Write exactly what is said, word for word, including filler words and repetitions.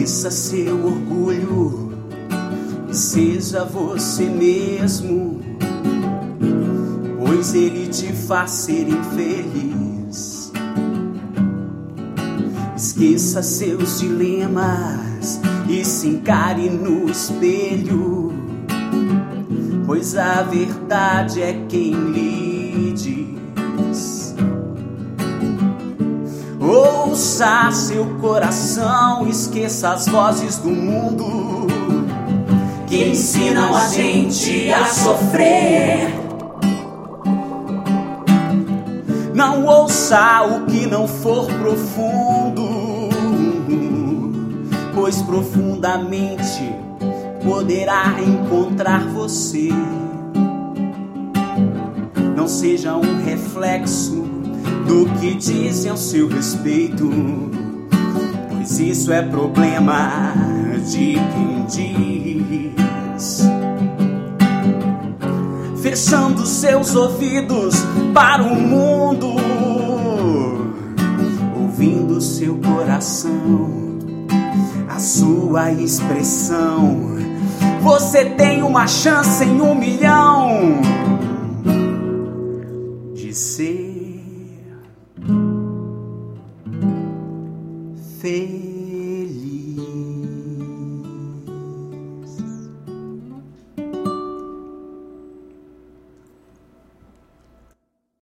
Esqueça seu orgulho e seja você mesmo, pois ele te faz ser infeliz. Esqueça seus dilemas e se encare no espelho, pois a verdade é quem lhe diz. Ouça seu coração, esqueça as vozes do mundo que ensinam a gente a sofrer. Não ouça o que não for profundo, pois profundamente poderá encontrar você. Não seja um reflexo do que dizem ao seu respeito, pois isso é problema de quem diz. Fechando seus ouvidos para o mundo, ouvindo seu coração, a sua expressão. Você tem uma chance em um milhão de ser feliz.